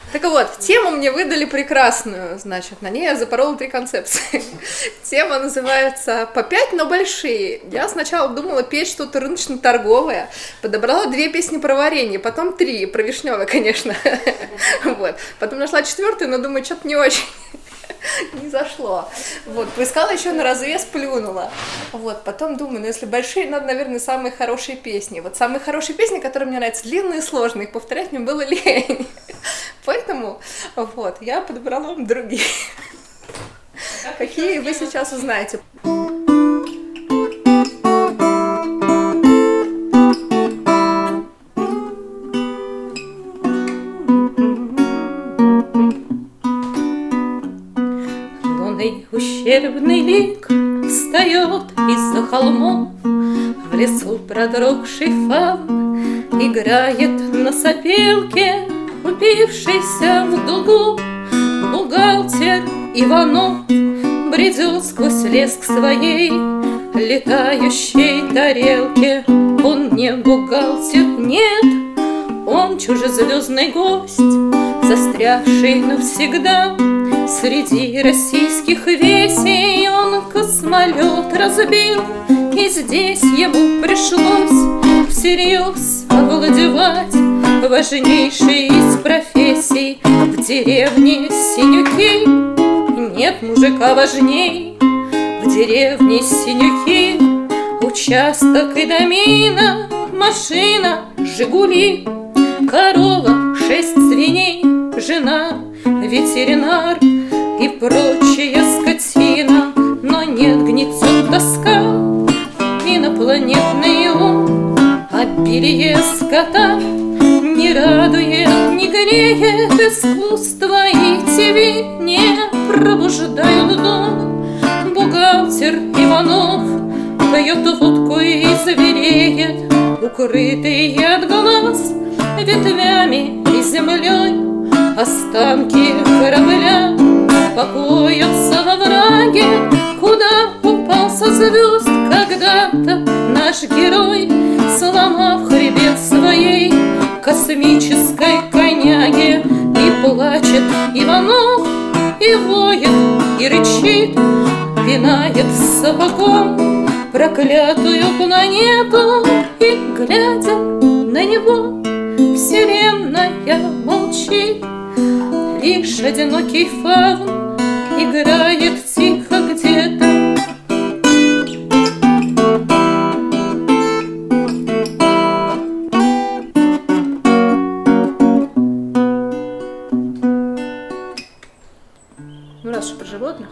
Так вот, тему мне выдали прекрасную, значит, на ней я запорола 3 концепции. Тема называется «По 5, но большие». Я сначала думала петь что-то рыночно-торговое, подобрала 2 песни про варенье, потом 3, про вишневое, конечно. Вот. Потом нашла 4-ю, но думаю, что-то не очень. Не зашло. Вот, поискала еще на развес, плюнула. Вот, потом думаю, ну если большие, надо, наверное, самые хорошие песни. Вот самые хорошие песни, которые мне нравятся, длинные и сложные, их повторять мне было лень. Поэтому, вот, я подобрала вам другие. Какие вы сейчас узнаете. Ущербный лик встает из-за холмов, в лесу продрогший фавн играет на сопелке, упившийся в дугу бухгалтер Иванов бредет сквозь лес к своей летающей тарелке. Он не бухгалтер, нет, он чужезвездный гость, застрявший навсегда среди российских весей. Он космолет разбил, и здесь ему пришлось всерьез овладевать важнейшей из профессий. В деревне Синюки нет мужика важней. В деревне Синюки участок и домина, машина «Жигули», корова, 6 свиней, жена, ветеринар и прочая скотина. Но нет, гнетет тоска, инопланетный ум, обилие скота не радует, не греет искусство, и ТВ не пробуждают дом. Бухгалтер Иванов пьет водку и звереет, укрытый от глаз ветвями и землей. Останки корабля покоятся во враге, куда упал со звезд когда-то наш герой, сломав хребет своей космической коняги. И плачет Иванов, и воет, и рычит, пинает сапогом проклятую планету. И, глядя на него, вселенная молчит. Лишь одинокий фавн играет тихо где-то. Ну, раз уж про животных.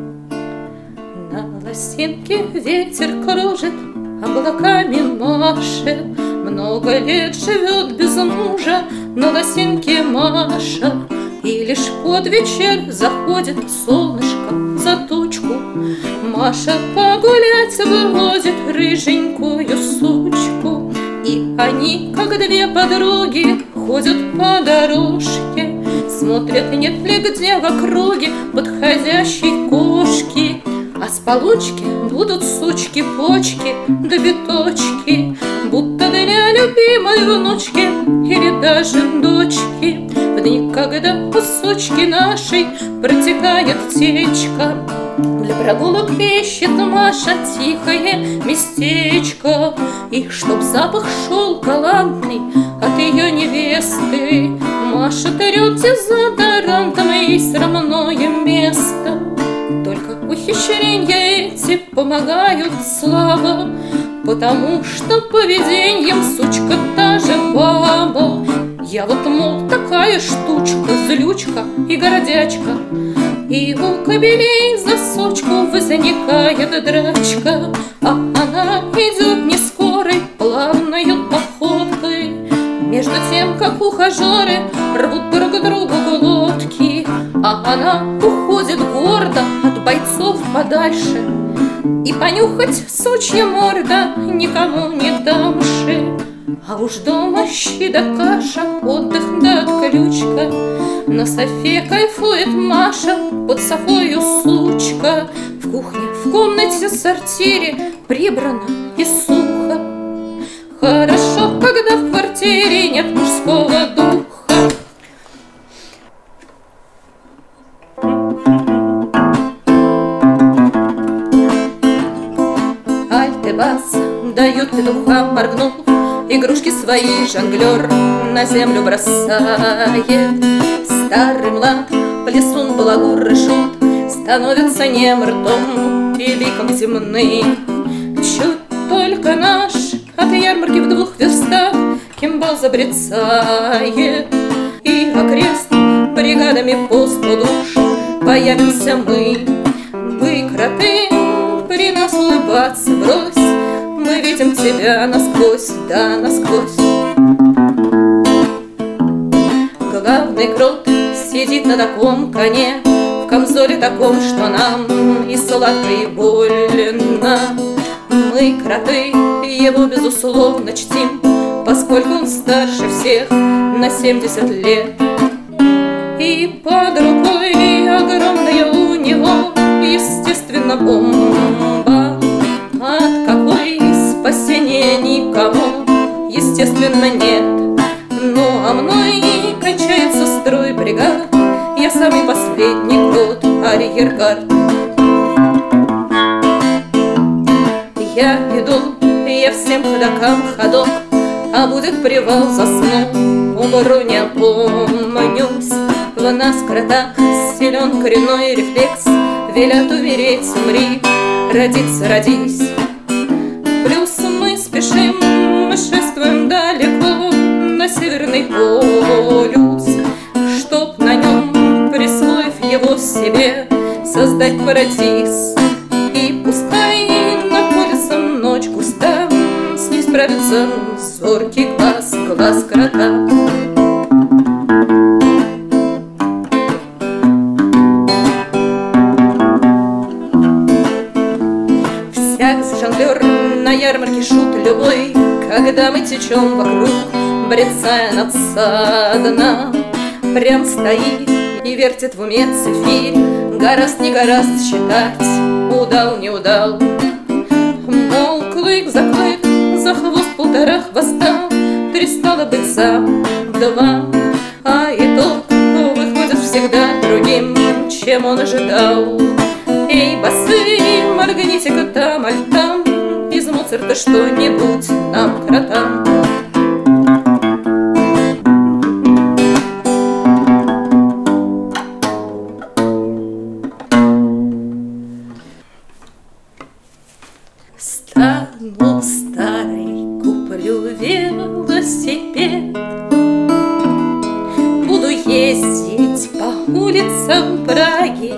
На лосинке ветер кружит, облаками машет. Много лет живет без мужа на лосинке Маша. И лишь под вечер заходит солнышко за тучку. Маша погулять выводит рыженькую сучку. И они, как 2 подруги, ходят по дорожке, смотрят, нет ли где в округе подходящей кошки. А с получки будут сучки, почки да биточки, будто для любимой внучки или даже дочки. В дни, когда у сучки нашей протекает течка, для прогулок ищет Маша тихое местечко. И чтоб запах шел галантный от ее невесты, Маша трет дезодорантом ей срамное место. Только ухищрения эти помогают слабо, потому что поведением сучка та же баба. Я вот, мол, такая штучка, злючка и гордячка, и у кобелей за сучку возникает драчка. А она идет не скорой, плавною походкой, между тем, как ухажеры рвут друг другу глотки. А она уходит гордо от бойцов подальше, и понюхать сучья морда никому не дамши. А уж дома щи да каша, отдых да отключка, на софе кайфует Маша, под софою сучка. В кухне, в комнате, сортире прибрано и сухо. Хорошо, когда в квартире нет мужского духа. дает петухам, моргнув, игрушки свои жонглер на землю бросает. Старый млад, плесун, балагур и шут становятся нем, ртом и ликом земным. Чуть только наш от ярмарки в 2 верстах кимбал забрецает, и окрест бригадами по 100 душ появимся мы. Вы, кроты, при нас улыбаться брось, мы видим тебя насквозь, да, насквозь. Главный крот сидит на таком коне, в камзоле таком, что нам и сладко, и больно. Мы, кроты, его безусловно чтим, поскольку он старше всех на 70 лет. И под рукой огромная у него, естественно, бомба, от какой спасения никому, естественно, нет. Ну а мной кончается строй бригад, я самый последний крот, арьергард. Я иду, я всем ходокам ходок, а будет привал, засну, умру, не опомнюсь. В нас, кротах, силен коренной рефлекс, велят умереть, умри, родиться, родись. Плюс мы спешим, мы шествуем далеко на Северный полюс, чтоб на нем, присвоив его себе, создать парадиз. И пускай находится ночь густа, с ней справится зоркий глаз, глаз крота. Жонглер на ярмарке, шут любой, когда мы течем вокруг, брецая надсадно, прям стоит и вертит в уме цифирь, гораст не гораст считать, удал не удал. Мол, клык за клык, за хвост 1,5 хвоста, 3 стало быть за 2, а итог выходит всегда другим, чем он ожидал. Эй, басы, моргните-ка там, аль там, из Моцарта что-нибудь нам, кротам. Стану старой, куплю велосипед, буду ездить по улицам Праги,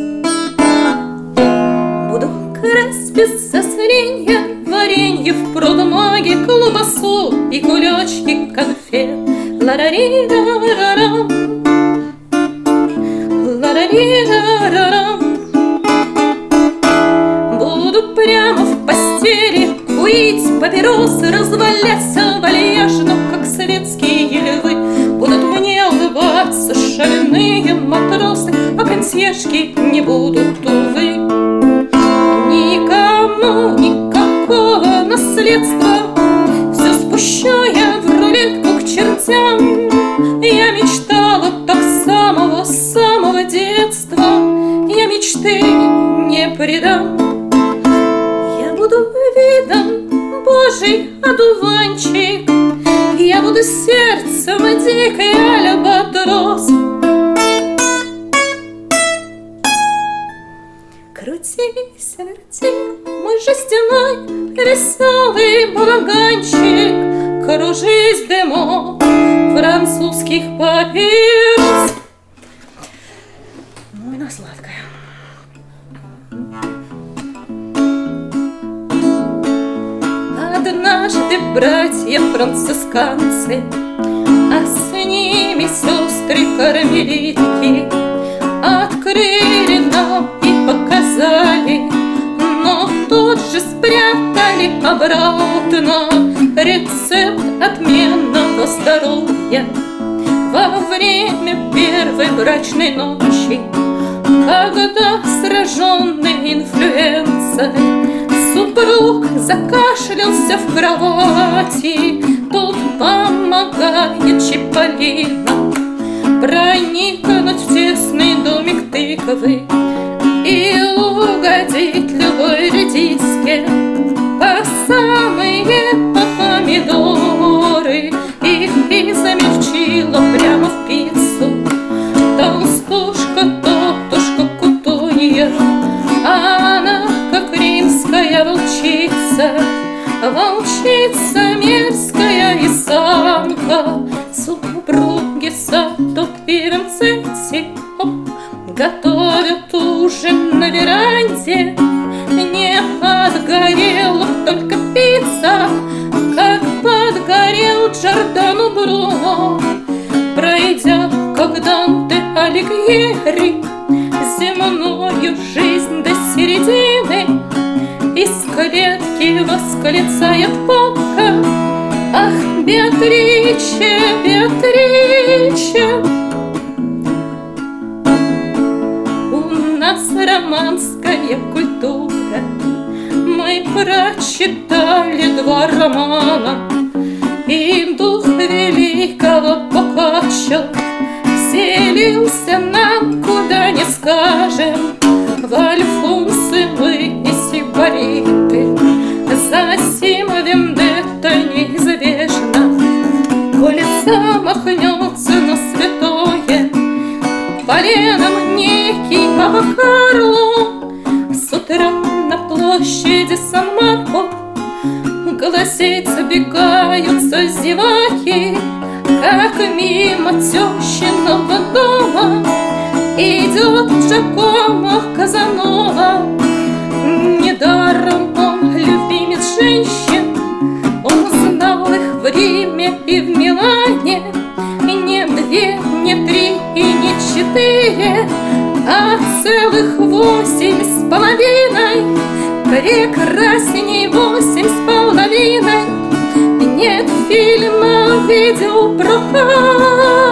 буду красть без сожаления варенье в продмаге, колбасу и кулечки конфет. Ла-ра-ри-ра-ра-рам, ла-ра-ри-ра-ра-рам. Буду прямо в постели курить папиросы, разваляться вальяжно, как советские львы. Будут мне улыбаться шальные матросы, а консьержки не будут, увы. Никому никакого наследства, все спущу я в рулетку к чертям. Я мечтала так с самого детства, я мечты не предам. Я буду видом Божий одуванчик, я буду сердцем дикой альбатрос. Крутись, верти, мой жестяной веселый балаганчик, кружись дымом французских папирос. Ну, она сладкая. Однажды братья-францисканцы, а с ними сестры-кармелитки, открыли нам и показали, но тут же спрятали обратно рецепт отменного здоровья. Во время первой брачной ночи, когда сраженный инфлюенцией супруг закашлялся в кровати, тут помогает Чиполлино проникнуть в тесный домик тыковый и угодить любой редиске по самый пинцете готовят ужин на веранде. Не подгорела только пицца, как подгорел Джордано Бруно. Пройдя, как Данте Алигьери, земною жизнь до середины, из клетки восклицает попка: ах, Беатриче, Беатриче! У нас романская культура, мы прочитали 2 романа, и дух великого Боккаччо вселился нам, куда не скажем, в Альфонсы мы и сибариты. Засим вендетта неизбежна, коли замахнется на святое поленом некий Папа Карло. С утра на площади Сан-Марко глазеть забегаются зеваки, как мимо тещиного дома идет Джакомо Казанова. Недаром он любимец женщин, он знал их в Риме и в Милане. Не 2, не 3 и не 4, а целых 8,5. Прекрасней 8,5 нет фильма в видеопрокате.